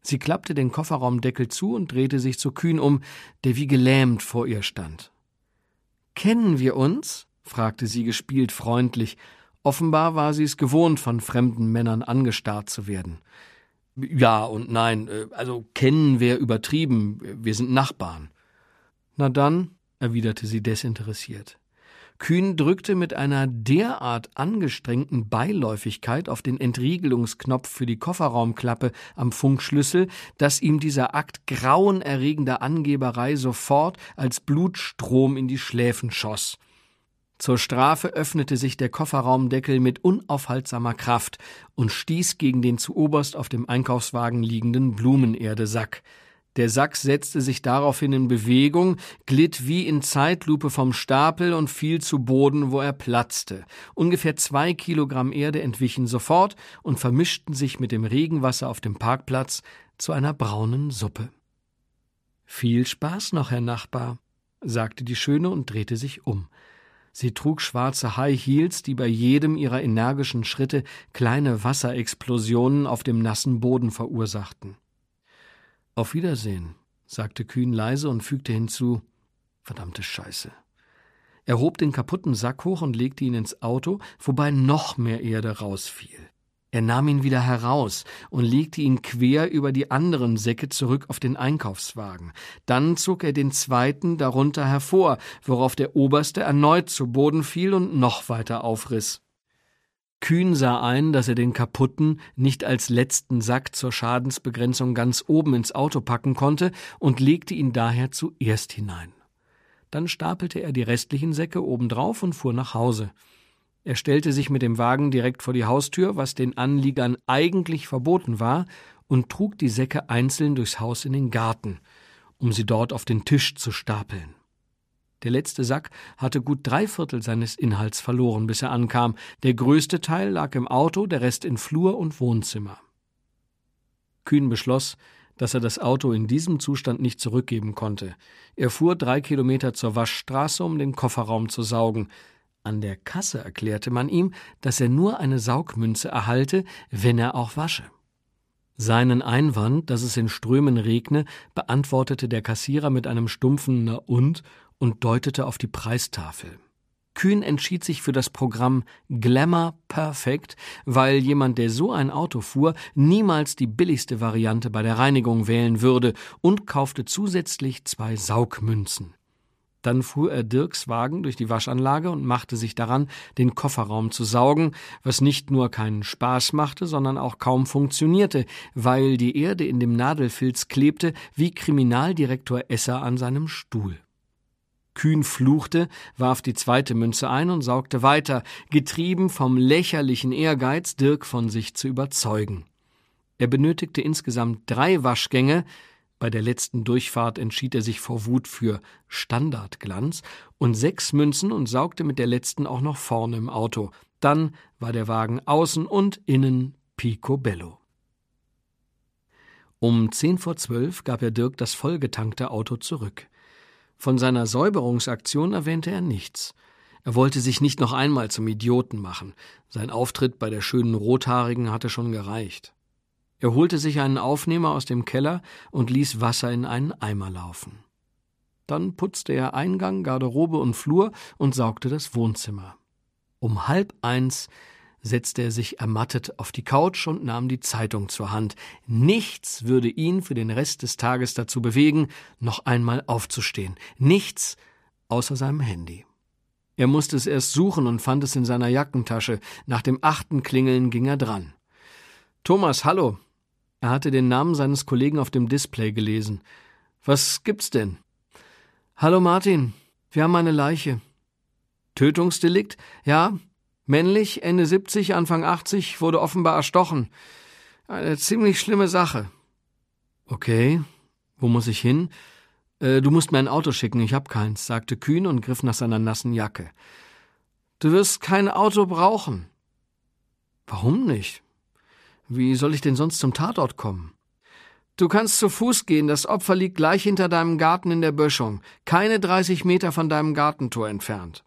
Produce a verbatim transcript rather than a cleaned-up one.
Sie klappte den Kofferraumdeckel zu und drehte sich zu Kühn um, der wie gelähmt vor ihr stand. »Kennen wir uns?« fragte sie gespielt freundlich. Offenbar war sie es gewohnt, von fremden Männern angestarrt zu werden. »Ja und nein, also kennen wäre übertrieben, wir sind Nachbarn.« »Na dann«, erwiderte sie desinteressiert. Kühn drückte mit einer derart angestrengten Beiläufigkeit auf den Entriegelungsknopf für die Kofferraumklappe am Funkschlüssel, dass ihm dieser Akt grauenerregender Angeberei sofort als Blutstrom in die Schläfen schoss. Zur Strafe öffnete sich der Kofferraumdeckel mit unaufhaltsamer Kraft und stieß gegen den zuoberst auf dem Einkaufswagen liegenden Blumenerdesack. Der Sack setzte sich daraufhin in Bewegung, glitt wie in Zeitlupe vom Stapel und fiel zu Boden, wo er platzte. Ungefähr zwei Kilogramm Erde entwichen sofort und vermischten sich mit dem Regenwasser auf dem Parkplatz zu einer braunen Suppe. »Viel Spaß noch, Herr Nachbar«, sagte die Schöne und drehte sich um. Sie trug schwarze High Heels, die bei jedem ihrer energischen Schritte kleine Wasserexplosionen auf dem nassen Boden verursachten. »Auf Wiedersehen«, sagte Kühn leise und fügte hinzu, »verdammte Scheiße.« Er hob den kaputten Sack hoch und legte ihn ins Auto, wobei noch mehr Erde rausfiel. Er nahm ihn wieder heraus und legte ihn quer über die anderen Säcke zurück auf den Einkaufswagen. Dann zog er den zweiten darunter hervor, worauf der oberste erneut zu Boden fiel und noch weiter aufriss. Kühn sah ein, dass er den kaputten nicht als letzten Sack zur Schadensbegrenzung ganz oben ins Auto packen konnte und legte ihn daher zuerst hinein. Dann stapelte er die restlichen Säcke obendrauf und fuhr nach Hause. Er stellte sich mit dem Wagen direkt vor die Haustür, was den Anliegern eigentlich verboten war, und trug die Säcke einzeln durchs Haus in den Garten, um sie dort auf den Tisch zu stapeln. Der letzte Sack hatte gut drei Viertel seines Inhalts verloren, bis er ankam. Der größte Teil lag im Auto, der Rest in Flur und Wohnzimmer. Kühn beschloss, dass er das Auto in diesem Zustand nicht zurückgeben konnte. Er fuhr drei Kilometer zur Waschstraße, um den Kofferraum zu saugen. An der Kasse erklärte man ihm, dass er nur eine Saugmünze erhalte, wenn er auch wasche. Seinen Einwand, dass es in Strömen regne, beantwortete der Kassierer mit einem stumpfen »Na und« und deutete auf die Preistafel. Kühn entschied sich für das Programm Glamour Perfect, weil jemand, der so ein Auto fuhr, niemals die billigste Variante bei der Reinigung wählen würde, und kaufte zusätzlich zwei Saugmünzen. Dann fuhr er Dirks Wagen durch die Waschanlage und machte sich daran, den Kofferraum zu saugen, was nicht nur keinen Spaß machte, sondern auch kaum funktionierte, weil die Erde in dem Nadelfilz klebte wie Kriminaldirektor Esser an seinem Stuhl. Kühn fluchte, warf die zweite Münze ein und saugte weiter, getrieben vom lächerlichen Ehrgeiz, Dirk von sich zu überzeugen. Er benötigte insgesamt drei Waschgänge. Bei der letzten Durchfahrt entschied er sich vor Wut für Standardglanz und sechs Münzen und saugte mit der letzten auch noch vorne im Auto. Dann war der Wagen außen und innen picobello. Um zehn vor zwölf gab er Dirk das vollgetankte Auto zurück. Von seiner Säuberungsaktion erwähnte er nichts. Er wollte sich nicht noch einmal zum Idioten machen. Sein Auftritt bei der schönen Rothaarigen hatte schon gereicht. Er holte sich einen Aufnehmer aus dem Keller und ließ Wasser in einen Eimer laufen. Dann putzte er Eingang, Garderobe und Flur und saugte das Wohnzimmer. Um halb eins setzte er sich ermattet auf die Couch und nahm die Zeitung zur Hand. Nichts würde ihn für den Rest des Tages dazu bewegen, noch einmal aufzustehen. Nichts außer seinem Handy. Er musste es erst suchen und fand es in seiner Jackentasche. Nach dem achten Klingeln ging er dran. »Thomas, hallo!« Er hatte den Namen seines Kollegen auf dem Display gelesen. »Was gibt's denn?« »Hallo Martin, wir haben eine Leiche.« »Tötungsdelikt?« »Ja, männlich, Ende siebzig, Anfang achtzig, wurde offenbar erstochen. Eine ziemlich schlimme Sache.« »Okay, wo muss ich hin?« äh, »Du musst mir ein Auto schicken, ich hab keins«, sagte Kühn und griff nach seiner nassen Jacke. »Du wirst kein Auto brauchen.« »Warum nicht? Wie soll ich denn sonst zum Tatort kommen?« »Du kannst zu Fuß gehen, das Opfer liegt gleich hinter deinem Garten in der Böschung, keine dreißig Meter von deinem Gartentor entfernt.«